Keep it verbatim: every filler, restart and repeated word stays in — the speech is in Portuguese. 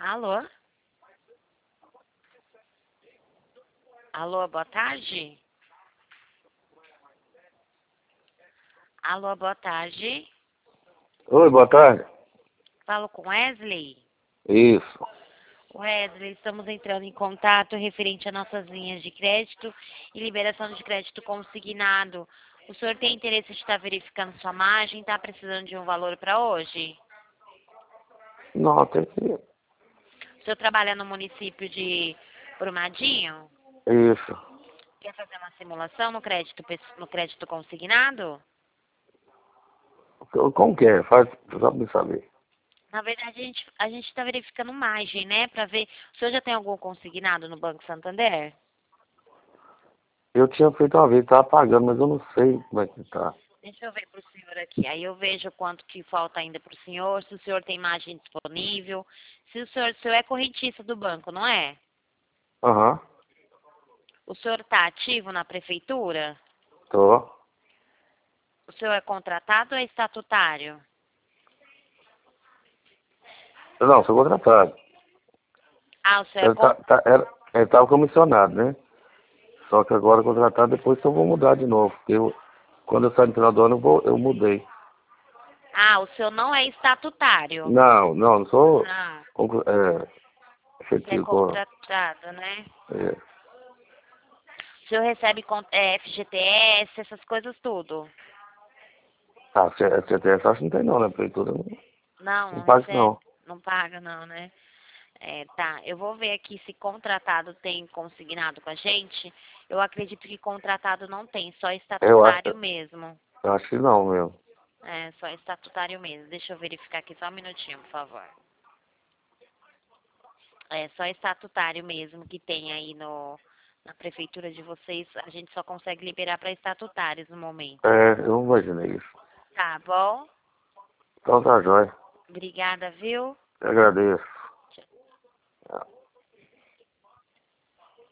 Alô? Alô, boa tarde? Alô, boa tarde? Oi, boa tarde. Falo com Wesley? Isso. Wesley, estamos entrando em contato referente a nossas linhas de crédito e liberação de crédito consignado. O senhor tem interesse de estar verificando sua margem? Está precisando de um valor para hoje? Não, tem que... O senhor trabalha no município de Brumadinho? Isso. Quer fazer uma simulação no crédito, pes- no crédito consignado? Como que é? Faz só pra me saber. Na verdade, a gente a gente está verificando margem, né? Para ver. O senhor já tem algum consignado no Banco Santander? Eu tinha feito uma vez, tava pagando, mas eu não sei como é que tá. Deixa eu ver para o senhor aqui. Aí eu vejo quanto que falta ainda para o senhor, se o senhor tem margem disponível. Se o senhor, o senhor é correntista do banco, não é? Aham. O senhor está ativo na prefeitura? Tô. O senhor é contratado ou é estatutário? Não, sou contratado. Ah, o senhor é Ele, con... tá, tá, era, ele tava comissionado, né? Só que agora contratado, depois eu vou mudar de novo. Porque eu, quando eu saí no final do ano, eu, vou, eu mudei. Ah, o senhor não é estatutário? Não, não, não sou Não, conclu- é, você é efetivo. com- contratado, né? É. O senhor recebe con- é, F G T S, essas coisas tudo? Ah, C- C T S acho que não tem não, né? Prefeitura não, Não, não não paga isso recebe, não. não paga não, né? É, tá, eu vou ver aqui se contratado tem consignado com a gente. Eu acredito que contratado não tem, só Eu acho, estatutário mesmo. eu acho que não, meu. É, só estatutário mesmo. Deixa eu verificar aqui só um minutinho, por favor. É, só estatutário mesmo que tem aí no, na prefeitura de vocês. A gente só consegue liberar para estatutários no momento. É, eu não imaginei isso. Tá bom? Então tá jóia. Obrigada, viu? Eu agradeço.